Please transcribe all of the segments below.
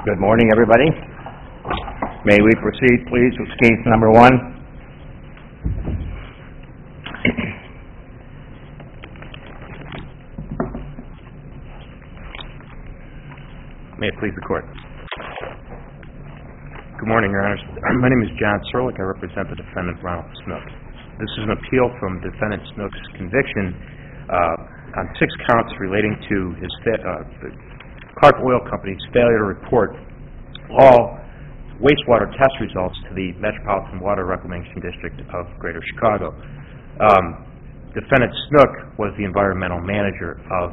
Good morning, everybody. May we proceed, please, with case number 1? May it please the Court. Good morning, Your Honors. My name is John Serlich. I represent the defendant, Ronald Snook. This is an appeal from Defendant Snook's conviction on 6 counts relating to his the Clark Oil Company's failure to report all wastewater test results to the Metropolitan Water Reclamation District of Greater Chicago. Defendant Snook was the environmental manager of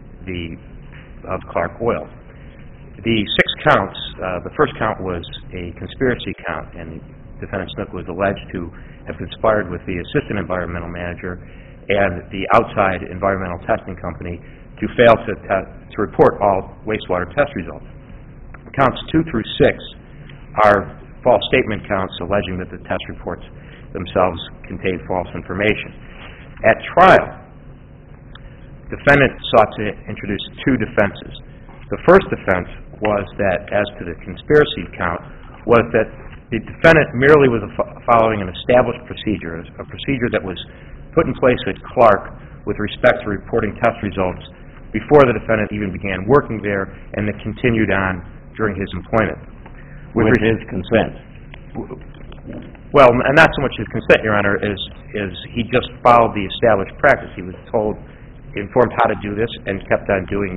Clark Oil. The 6 counts, the first count was a conspiracy count, and Defendant Snook was alleged to have conspired with the assistant environmental manager and the outside environmental testing company to fail to report all wastewater test results. Counts 2 through 6 are false statement counts alleging that the test reports themselves contain false information. At trial, defendant sought to introduce 2 defenses. The first defense was that, as to the conspiracy count, was that the defendant merely was following an established procedure, a procedure that was put in place at Clark with respect to reporting test results before the defendant even began working there, and that continued on during his employment. With his consent? Well, not so much his consent, Your Honor, as he just followed the established practice. He was informed how to do this, and kept on doing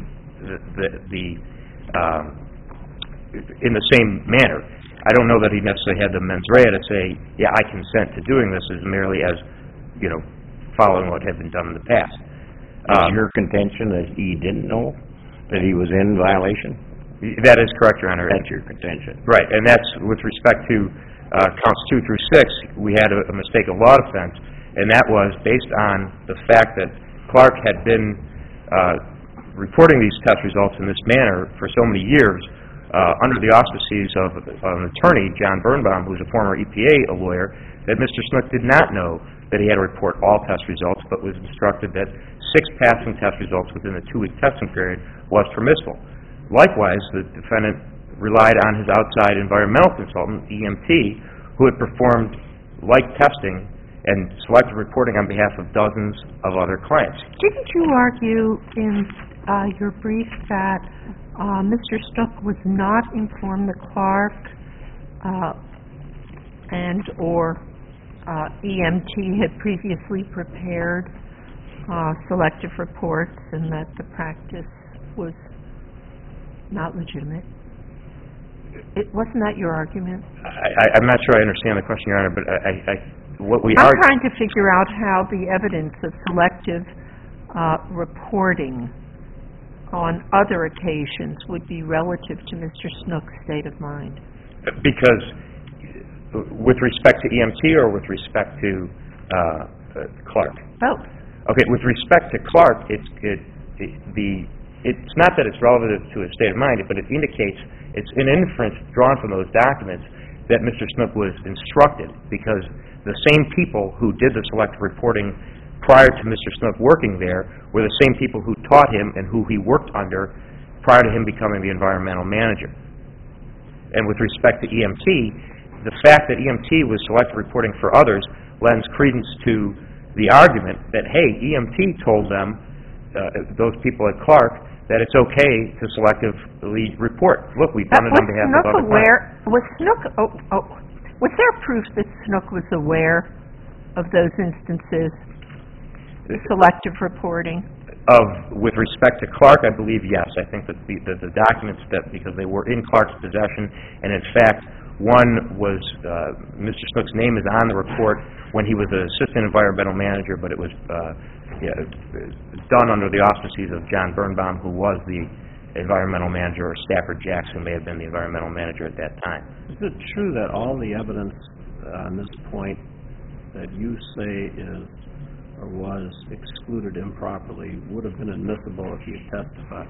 in the same manner. I don't know that he necessarily had the mens rea to say, yeah, I consent to doing this, as merely as, following what had been done in the past. Is your contention that he didn't know that he was in violation? That is correct, Your Honor. That's your contention. Right, and that's with respect to counts 2 through 6, we had a mistake of law defense, and that was based on the fact that Clark had been reporting these test results in this manner for so many years under the auspices of an attorney, John Birnbaum, who was a former EPA lawyer, that Mr. Snook did not know that he had to report all test results, but was instructed that 6 passing test results within the 2-week testing period was permissible. Likewise, the defendant relied on his outside environmental consultant, EMT, who had performed like testing and selective reporting on behalf of dozens of other clients. Didn't you argue in your brief that Mr. Snook was not informed that Clark and or EMT had previously prepared selective reports, and that the practice was not legitimate? Wasn't that your argument? I'm not sure I understand the question, Your Honor, but I'm trying to figure out how the evidence of selective reporting on other occasions would be relative to Mr. Snook's state of mind. Because with respect to EMT or with respect to Clark? Both. Okay, with respect to Clark, it's not that it's relative to his state of mind, but it indicates, it's an inference drawn from those documents that Mr. Snook was instructed, because the same people who did the selective reporting prior to Mr. Snook working there were the same people who taught him and who he worked under prior to him becoming the environmental manager. And with respect to EMT, the fact that EMT was selective reporting for others lends credence to the argument that, hey, EMT told them, those people at Clark, that it's okay to selectively report. Look, we've done it on behalf of other clients. Was there proof that Snook was aware of those instances, selective reporting? With respect to Clark, I believe yes. I think that the documents, because they were in Clark's possession, and in fact, one was, Mr. Snook's name is on the report when he was an assistant environmental manager, but it was done under the auspices of John Birnbaum, who was the environmental manager, or Stafford Jackson may have been the environmental manager at that time. Is it true that all the evidence on this point that you say is or was excluded improperly would have been admissible if you testified?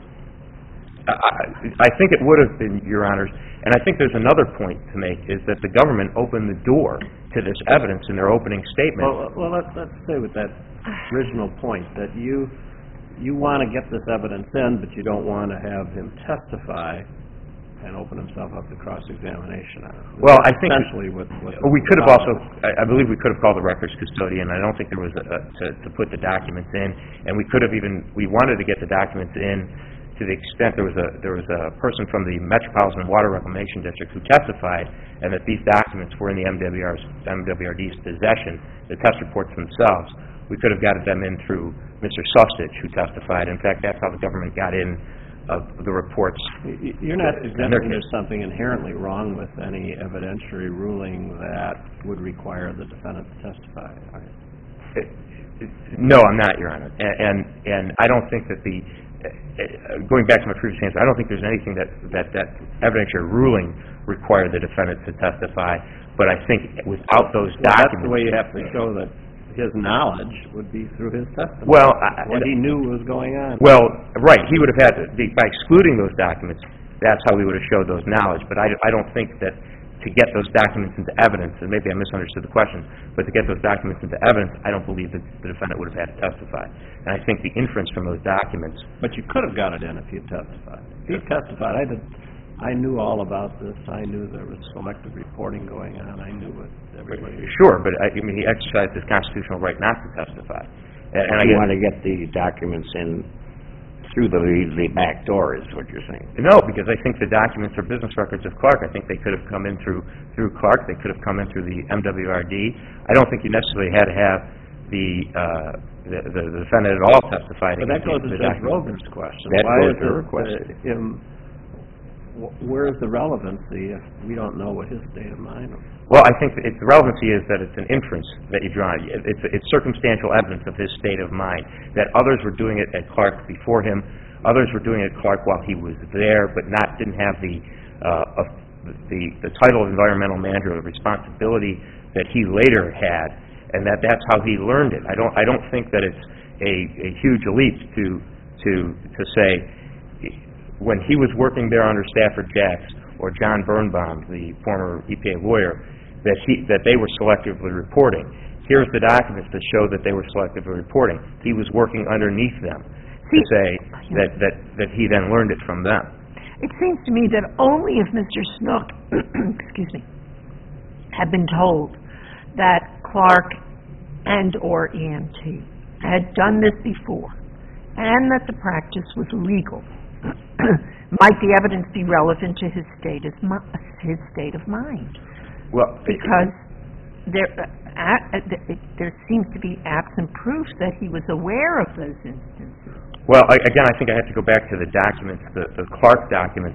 I think it would have been, Your Honors, and I think there's another point to make, is that the government opened the door to this evidence in their opening statement. Well, let's stay with that original point, that you want to get this evidence in, but you don't want to have him testify and open himself up to cross-examination on it. Well, I think Essentially what we could have also, I believe we could have called the records custodian. I don't think there was to put the documents in, and we could have we wanted to get the documents in to the extent there was a person from the Metropolitan Water Reclamation District who testified, and that these documents were in the MWRD's possession, the test reports themselves. We could have gotten them in through Mr. Sustich, who testified. In fact, that's how the government got in of the reports. You're not suggesting there's something inherently wrong with any evidentiary ruling that would require the defendant to testify, are you? No, I'm not, Your Honor. And I don't think that going back to my previous answer, I don't think there's anything that evidentiary ruling required the defendant to testify, but I think without those documents... That's the way you have to show that his knowledge would be through his testimony. Well, what he knew was going on. Well, right, he would have had to, by excluding those documents, that's how we would have showed those knowledge, but I don't think that to get those documents into evidence, and maybe I misunderstood the question, but to get those documents into evidence, I don't believe that the defendant would have had to testify. And I think the inference from those documents... But you could have got it in if you testified. If you testified, I knew all about this. I knew there was selective reporting going on. I knew what everybody... Sure, but I mean, he exercised his constitutional right not to testify. And you want to get the documents in through the back door, is what you're saying? No, because I think the documents are business records of Clark. I think they could have come in through Clark. They could have come in through the MWRD. I don't think you necessarily had to have the defendant at all testify. But that goes to Judge Rogan's question. That goes to her question. Where is the relevancy if we don't know what his state of mind was? Well, I think the relevancy is that it's an inference that you draw. It's circumstantial evidence of his state of mind, that others were doing it at Clark before him, others were doing it at Clark while he was there, but didn't have the title of environmental manager or the responsibility that he later had, and that's how he learned it. I don't think that it's a huge leap to say, when he was working there under Stafford Jacks or John Birnbaum, the former EPA lawyer, that they were selectively reporting. Here's the documents that show that they were selectively reporting. He was working underneath them to say that he then learned it from them. It seems to me that only if Mr. Snook, excuse me, had been told that Clark and or EMT had done this before and that the practice was legal, might the evidence be relevant to his state of mind? Well, because there seems to be absent proof that he was aware of those instances. Well, again, I think I have to go back to the documents, the Clark documents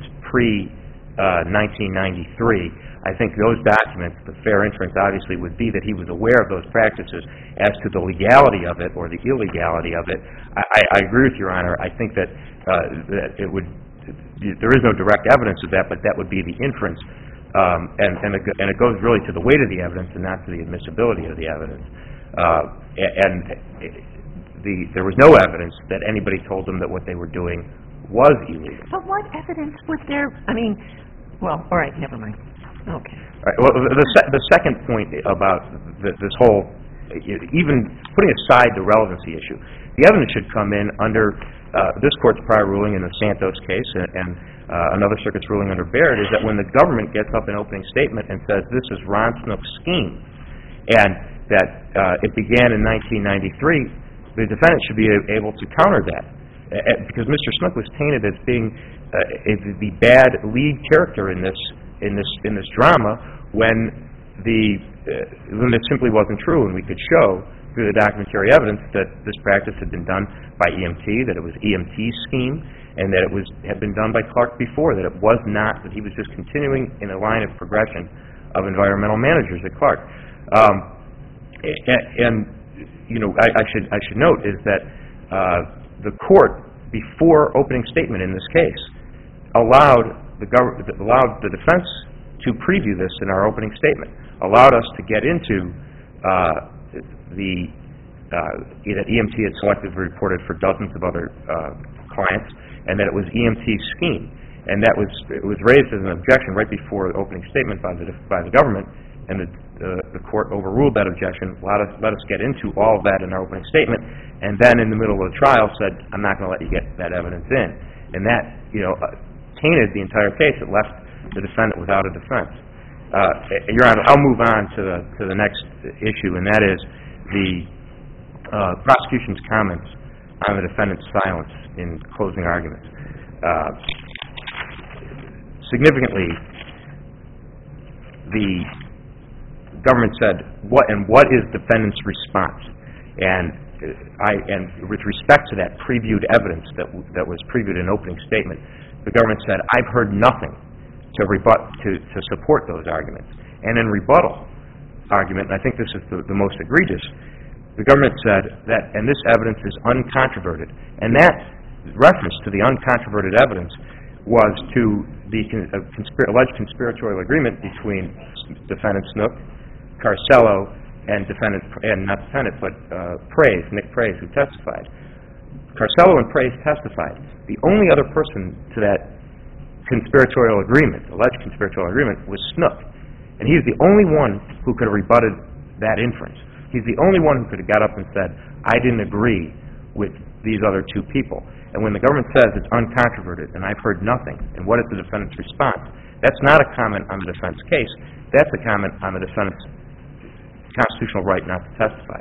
pre-1993. I think those documents, the fair inference obviously would be that he was aware of those practices. As to the legality of it or the illegality of it, I agree with Your Honor. I think that it would. There is no direct evidence of that, but that would be the inference, and it goes really to the weight of the evidence and not to the admissibility of the evidence. There was no evidence that anybody told them that what they were doing was illegal. But what evidence was there? I mean, well, all right, never mind. Okay. All right, well, the second point about this whole, even putting aside the relevancy issue, the evidence should come in under this court's prior ruling in the Santos case and another circuit's ruling under Barrett, is that when the government gets up an opening statement and says this is Ron Snook's scheme and that it began in 1993, the defendant should be able to counter that. Because Mr. Snook was tainted as being the bad lead character in this drama when it simply wasn't true, and we could show through the documentary evidence that this practice had been done by EMT, that it was EMT's scheme, and that it had been done by Clark before, that it was not, that he was just continuing in a line of progression of environmental managers at Clark. And you know, I should note is that the court, before opening statement in this case, allowed the defense to preview this in our opening statement, allowed us to get into that EMT had selectively reported for dozens of other clients, and that it was EMT's scheme, and it was raised as an objection right before the opening statement by the government, and the court overruled that objection, let us get into all of that in our opening statement, and then in the middle of the trial said, I'm not going to let you get that evidence in. And that, you know, tainted the entire case. It left the defendant without a defense. Your Honor, I'll move on to the next issue, and that is the prosecution's comments on the defendant's silence in closing arguments. Significantly, the government said, what is defendant's response? And with respect to that previewed evidence that was previewed in opening statement, the government said, I've heard nothing to support those arguments. And in rebuttal argument, and I think this is the most egregious, the government said that, and this evidence is uncontroverted, and that reference to the uncontroverted evidence was to the alleged conspiratorial agreement between defendant Snook, Carcello, and Nick Praise, who testified. Carcello and Praise testified. The only other person to that conspiratorial agreement, alleged conspiratorial agreement, was Snook. And he's the only one who could have rebutted that inference. He's the only one who could have got up and said, I didn't agree with these other two people. And when the government says it's uncontroverted and I've heard nothing, and what is the defendant's response? That's not a comment on the defense case. That's a comment on the defendant's constitutional right not to testify.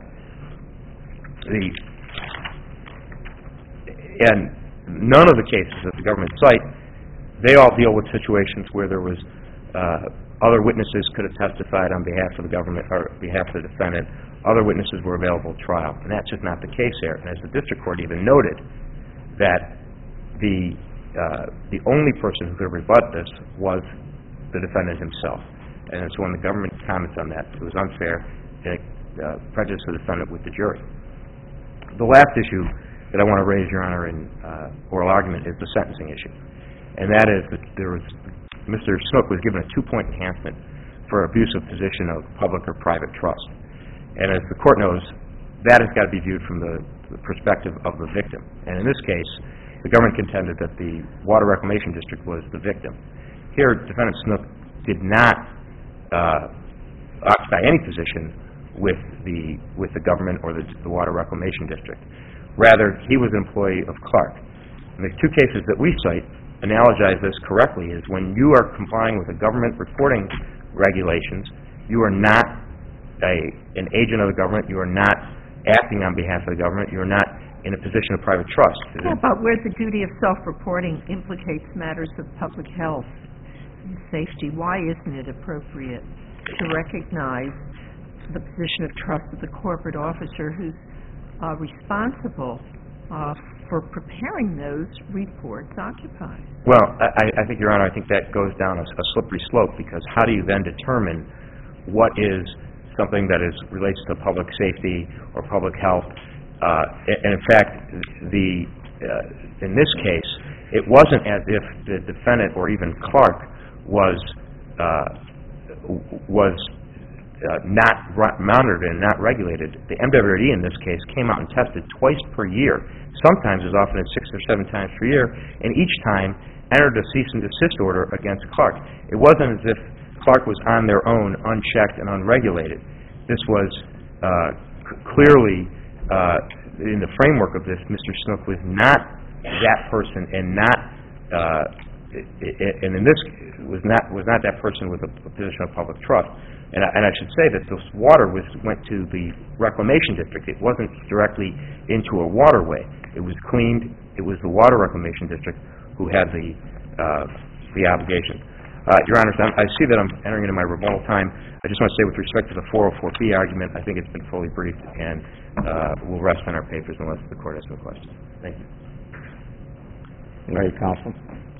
And none of the cases that the government cite, they all deal with situations where there was other witnesses could have testified on behalf of the government or behalf of the defendant. Other witnesses were available at trial, and that's just not the case here. And as the district court even noted, that the only person who could have rebutted this was the defendant himself. And so when the government comments on that, it was unfair and prejudiced the defendant with the jury. The last issue that I want to raise, Your Honor, in oral argument is the sentencing issue. And that is that Mr. Snook was given a 2-point enhancement for abuse of position of public or private trust. And as the court knows, that has got to be viewed from the perspective of the victim. And in this case, the government contended that the Water Reclamation District was the victim. Here, Defendant Snook did not occupy any position with the government or the Water Reclamation District. Rather, he was an employee of Clark. And the two cases that we cite analogize this correctly is when you are complying with the government reporting regulations, you are not an agent of the government, you are not acting on behalf of the government, you are not in a position of private trust. How about where the duty of self-reporting implicates matters of public health and safety? Why isn't it appropriate to recognize the position of trust of the corporate officer who's responsible for preparing those reports occupied? Well, I think, Your Honor, I think that goes down a slippery slope, because how do you then determine what is something that relates to public safety or public health? And in fact, in this case, it wasn't as if the defendant or even Clark was not monitored and not regulated. The MWRD in this case came out and tested twice per year, sometimes as often as 6 or 7 times per year, and each time entered a cease and desist order against Clark. It wasn't as if Clark was on their own, unchecked and unregulated. This was clearly, in the framework of this, Mr. Snook was not that person, and in this was not that person with a position of public trust. And I should say that this water went to the Reclamation District. It wasn't directly into a waterway. It was cleaned. It was the Water Reclamation District who had the obligation. Your Honor, I see that I'm entering into my rebuttal time. I just want to say with respect to the 404B argument, I think it's been fully briefed, and we'll rest on our papers unless the Court has no questions. Thank you. Ready, Counsel?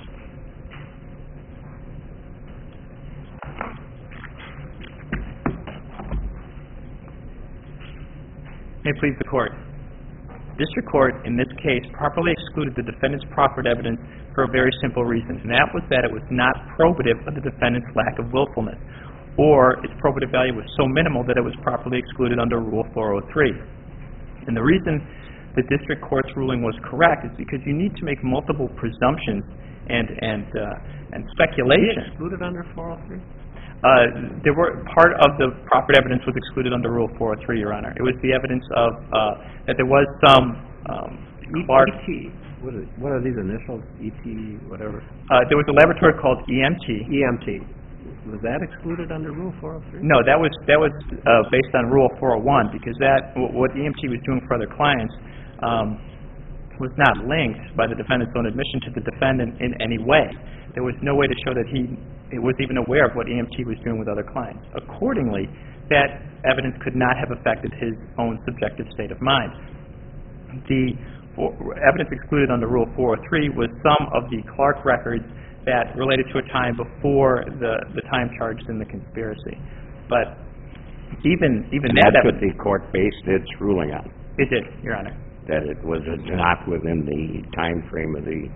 May it please the Court. District Court, in this case, properly excluded the defendant's proffered evidence for a very simple reason, and that was that it was not probative of the defendant's lack of willfulness, or its probative value was so minimal that it was properly excluded under Rule 403. And the reason the District Court's ruling was correct is because you need to make multiple presumptions and speculation. Was it excluded under 403? Part of the proffered evidence was excluded under Rule 403, Your Honor. It was the evidence of that there was some Clark... E.T. What are these initials? E.T. whatever? There was a laboratory called EMT. EMT. Was that excluded under Rule 403? No, that was based on Rule 401, because what EMT was doing for other clients was not linked by the defendant's own admission to the defendant in any way. There was no way to show that he was even aware of what EMT was doing with other clients. Accordingly, that evidence could not have affected his own subjective state of mind. The evidence excluded under Rule 403 was some of the Clark records that related to a time before the time charged in the conspiracy. But even that that's what evidence... the court based its ruling on, It did, Your Honor. that it was not within the time frame of the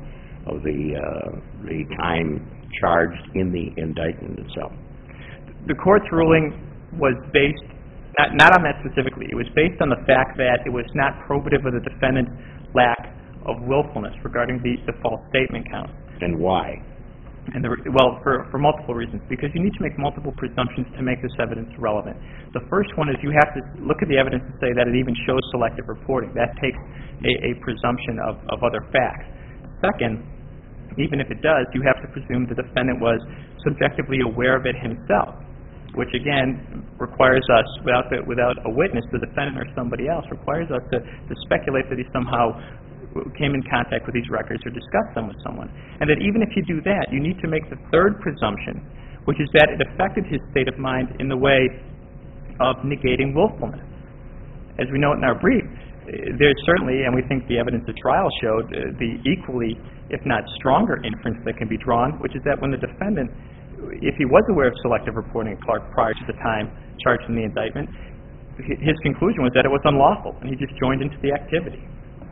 time charged in the indictment itself. The court's ruling was based, not on that specifically, it was based on the fact that it was not probative of the defendant's lack of willfulness regarding the false statement count. And why? And for multiple reasons, because you need to make multiple presumptions to make this evidence relevant. The first one is you have to look at the evidence and say that it even shows selective reporting. That takes a presumption of other facts. Second, even if it does, you have to presume the defendant was subjectively aware of it himself, which again requires us, without a witness, the defendant or somebody else, requires us to speculate that he somehow came in contact with these records or discussed them with someone. And that even if you do that, you need to make the third presumption, which is that it affected his state of mind in the way of negating willfulness. As we note in our brief, there's certainly, and we think the evidence at trial showed, the equally, if not stronger inference that can be drawn, which is that when the defendant, if he was aware of selective reporting of Clark prior to the time charged in the indictment, his conclusion was that it was unlawful, and he just joined into the activity.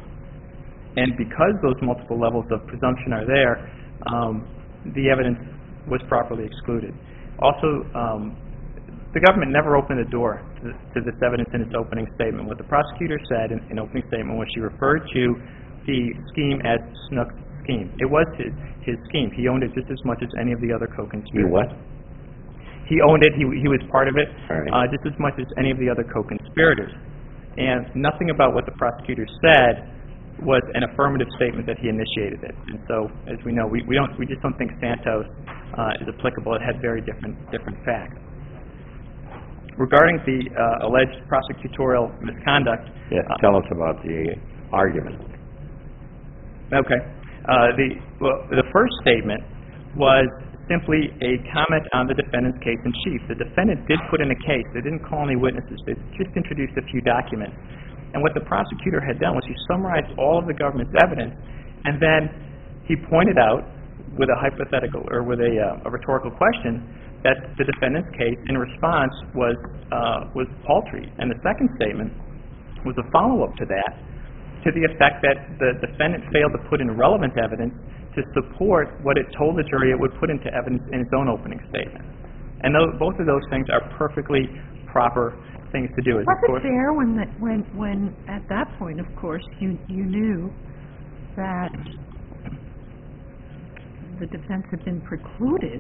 And because those multiple levels of presumption are there, the evidence was properly excluded. Also, the government never opened the door to this evidence in its opening statement. What the prosecutor said in opening statement was she referred to the scheme as Snook's scheme. It was his scheme. He owned it just as much as any of the other co-conspirators. He what? He owned it. He was part of it, All right. just as much as any of the other co-conspirators. And nothing about what the prosecutor said was an affirmative statement that he initiated it. And so, as we know, we just don't think Santos is applicable. It had very different facts. Regarding the alleged prosecutorial misconduct... Yeah, tell us about the argument. Okay. The first statement was simply a comment on the defendant's case in chief. The defendant did put in a case. They didn't call any witnesses. They just introduced a few documents. And what the prosecutor had done was he summarized all of the government's evidence, and then he pointed out with a hypothetical or with a rhetorical question that the defendant's case in response was paltry. And the second statement was a follow-up to that, to the effect that the defendant failed to put in relevant evidence to support what it told the jury it would put into evidence in its own opening statement. And both of those things are perfectly proper things to do. Was it fair when at that point, of course, you knew that the defense had been precluded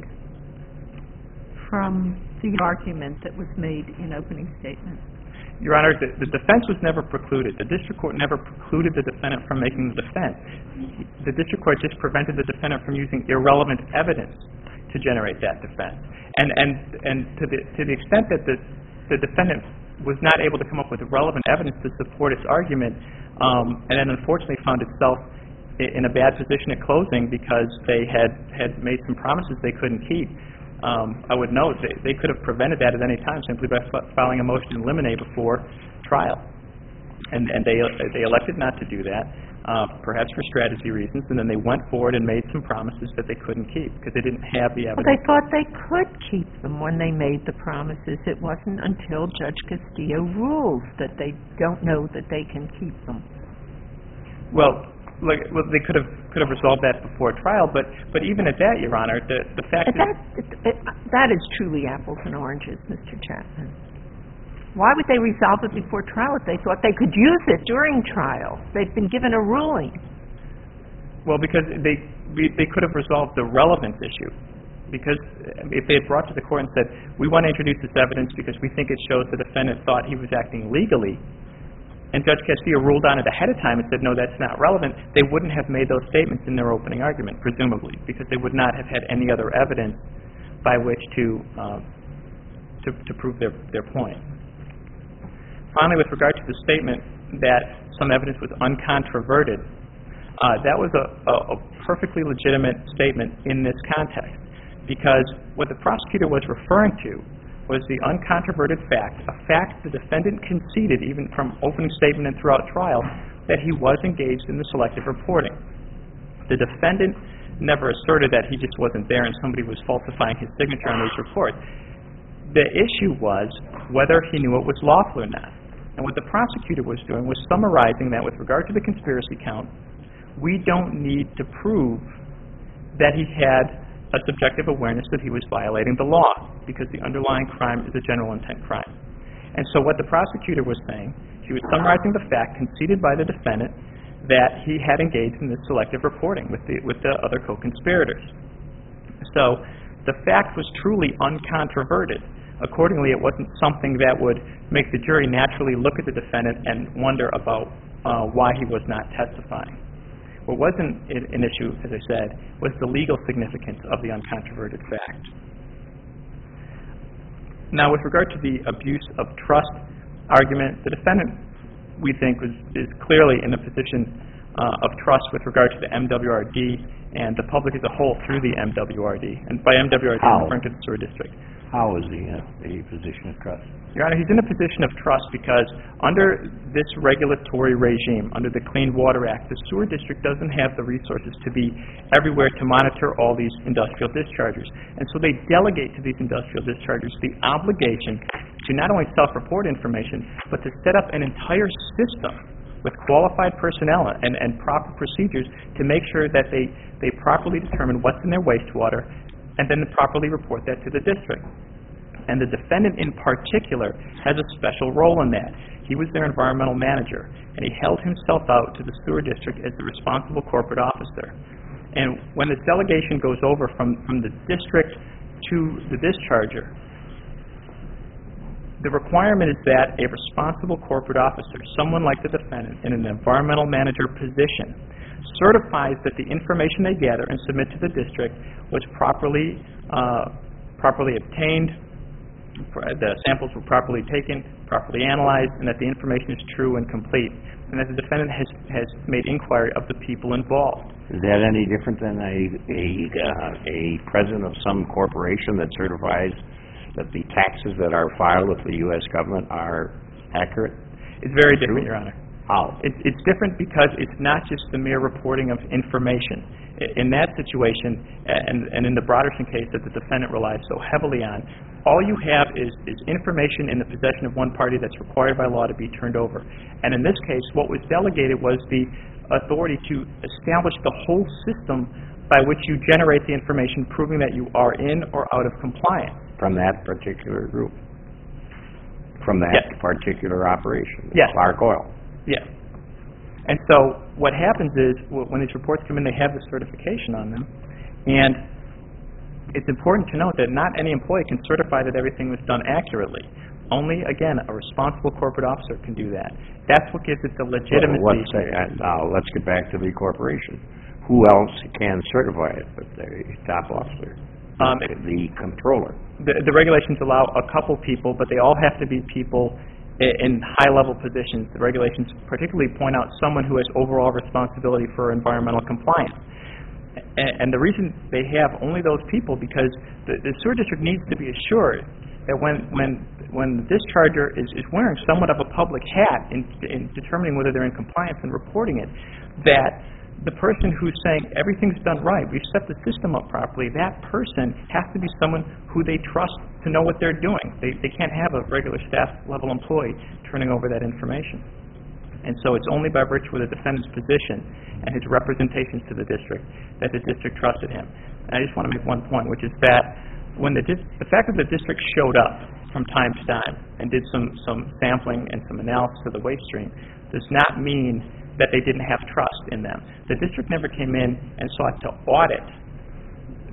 from the argument that was made in opening statement? Your Honor, the defense was never precluded. The district court never precluded the defendant from making the defense. The district court just prevented the defendant from using irrelevant evidence to generate that defense. And to the extent that the defendant was not able to come up with relevant evidence to support its argument, and then unfortunately found itself in a bad position at closing because they had made some promises they couldn't keep. I would note they could have prevented that at any time simply by filing a motion to eliminate before trial. And they elected not to do that, perhaps for strategy reasons, and then they went forward and made some promises that they couldn't keep because they didn't have the evidence. Well, they thought they could keep them when they made the promises. It wasn't until Judge Castillo rules that they don't know that they can keep them. Well, they could have resolved that before trial, but even at that, Your Honor, the fact that is truly apples and oranges, Mr. Chapman. Why would they resolve it before trial if they thought they could use it during trial? They've been given a ruling. Well, because they could have resolved the relevance issue. Because if they had brought to the court and said, we want to introduce this evidence because we think it shows the defendant thought he was acting legally, and Judge Castillo ruled on it ahead of time and said, no, that's not relevant, they wouldn't have made those statements in their opening argument, presumably, because they would not have had any other evidence by which to prove their point. Finally, with regard to the statement that some evidence was uncontroverted, that was a perfectly legitimate statement in this context, because what the prosecutor was referring to was the uncontroverted fact, a fact the defendant conceded even from opening statement and throughout trial, that he was engaged in the selective reporting. The defendant never asserted that he just wasn't there and somebody was falsifying his signature on these reports. The issue was whether he knew it was lawful or not. And what the prosecutor was doing was summarizing that with regard to the conspiracy count, we don't need to prove that he had a subjective awareness that he was violating the law, because the underlying crime is a general intent crime. And so what the prosecutor was saying, she was summarizing the fact conceded by the defendant that he had engaged in this selective reporting with the other co-conspirators. So the fact was truly uncontroverted. Accordingly, it wasn't something that would make the jury naturally look at the defendant and wonder about why he was not testifying. What wasn't an issue, as I said, was the legal significance of the uncontroverted fact. Now, with regard to the abuse of trust argument, the defendant, we think, is clearly in a position of trust with regard to the MWRD and the public as a whole through the MWRD. And by MWRD, I'm referring to the sewer district. How is he in a position of trust? Your Honor, he's in a position of trust because under this regulatory regime, under the Clean Water Act, the sewer district doesn't have the resources to be everywhere to monitor all these industrial dischargers. And so they delegate to these industrial dischargers the obligation to not only self-report information, but to set up an entire system with qualified personnel and proper procedures to make sure that they properly determine what's in their wastewater and then properly report that to the district. And the defendant in particular has a special role in that. He was their environmental manager, and he held himself out to the sewer district as the responsible corporate officer. And when this delegation goes over from the district to the discharger, the requirement is that a responsible corporate officer, someone like the defendant in an environmental manager position, certifies that the information they gather and submit to the district was properly obtained, the samples were properly taken, properly analyzed, and that the information is true and complete, and that the defendant has made inquiry of the people involved. Is that any different than a president of some corporation that certifies that the taxes that are filed with the U.S. government are accurate? It's very different, Your Honor. How? It's different because it's not just the mere reporting of information. In that situation, and in the Broderson case that the defendant relies so heavily on, all you have is information in the possession of one party that's required by law to be turned over. And in this case, what was delegated was the authority to establish the whole system by which you generate the information proving that you are in or out of compliance. From that particular group? From that particular operation? Yes. Clark Oil? Yes. And so what happens is, when these reports come in, they have the certification on them, and it's important to note that not any employee can certify that everything was done accurately. Only, again, a responsible corporate officer can do that. That's what gives it the legitimacy. Now, let's get back to the corporation. Who else can certify it but the top officer? The controller. The regulations allow a couple people, but they all have to be people in high-level positions. The regulations particularly point out someone who has overall responsibility for environmental compliance. And the reason they have only those people because the sewer district needs to be assured that when the discharger is wearing somewhat of a public hat in determining whether they're in compliance and reporting it, that the person who's saying everything's done right, we've set the system up properly, that person has to be someone who they trust to know what they're doing. They can't have a regular staff-level employee turning over that information. And so it's only by virtue of the defendant's position and his representations to the district that the district trusted him. And I just want to make one point, which is that when the fact that the district showed up from time to time and did some sampling and some analysis of the waste stream does not mean that they didn't have trust in them. The district never came in and sought to audit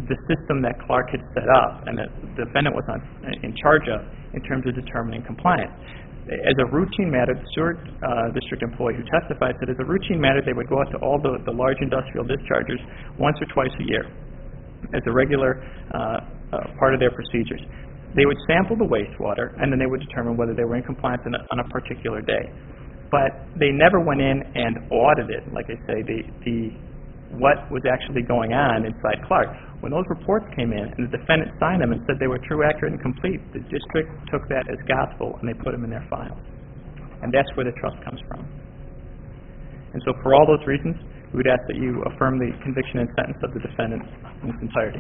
the system that Clark had set up and that the defendant was in charge of in terms of determining compliance. As a routine matter, the Seward District employee who testified said as a routine matter they would go out to all the large industrial dischargers once or twice a year as a regular part of their procedures. They would sample the wastewater and then they would determine whether they were in compliance on a particular day. But they never went in and audited, like I say, what was actually going on inside Clark. When those reports came in and the defendant signed them and said they were true, accurate, and complete, the district took that as gospel and they put them in their files. And that's where the trust comes from. And so for all those reasons, we would ask that you affirm the conviction and sentence of the defendant in its entirety.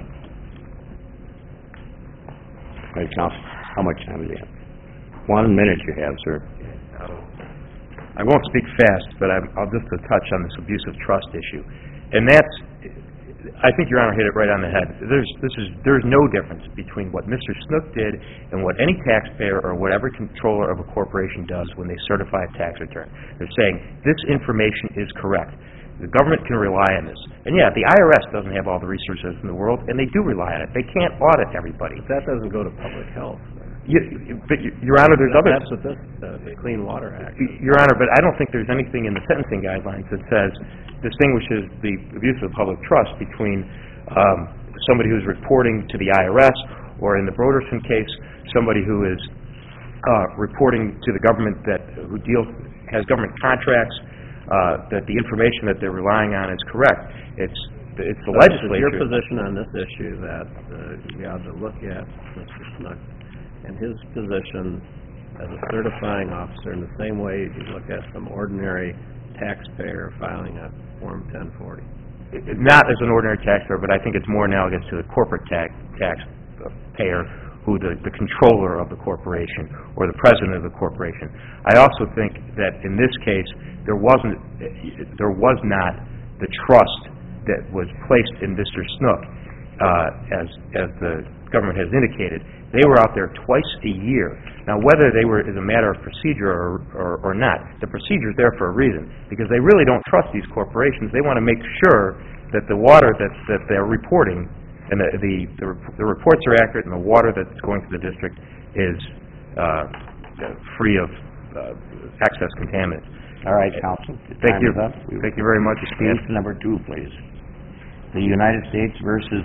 All right, counsel, how much time do you have? 1 minute you have, sir. I won't speak fast, but I'll just touch on this abuse of trust issue. And that's, I think Your Honor hit it right on the head. There's no difference between what Mr. Snook did and what any taxpayer or whatever controller of a corporation does when they certify a tax return. They're saying, this information is correct. The government can rely on this. And yeah, the IRS doesn't have all the resources in the world, and they do rely on it. They can't audit everybody. But that doesn't go to public health. But Your Honor, there's other... That's what the Clean Water Act. Your Honor, but I don't think there's anything in the sentencing guidelines that distinguishes the abuse of public trust between somebody who's reporting to the IRS, or in the Broderson case, somebody who is reporting to the government who has government contracts, that the information that they're relying on is correct. It's the legislature... Your position on this issue that we ought to look at Mr. Snook and his position as a certifying officer in the same way you look at some ordinary taxpayer filing a Form 1040. Not as an ordinary taxpayer, but I think it's more analogous to the corporate taxpayer who the controller of the corporation or the president of the corporation. I also think that in this case there was not the trust that was placed in Mr. Snook as the government has indicated. They were out there twice a year. Now, whether they were as a matter of procedure or not, the procedure is there for a reason, because they really don't trust these corporations. They want to make sure that the water that they're reporting and the reports are accurate and the water that's going to the district is free of excess contaminants. All right, counsel. Thank you. Thank you very much. Case number 2, please. The United States versus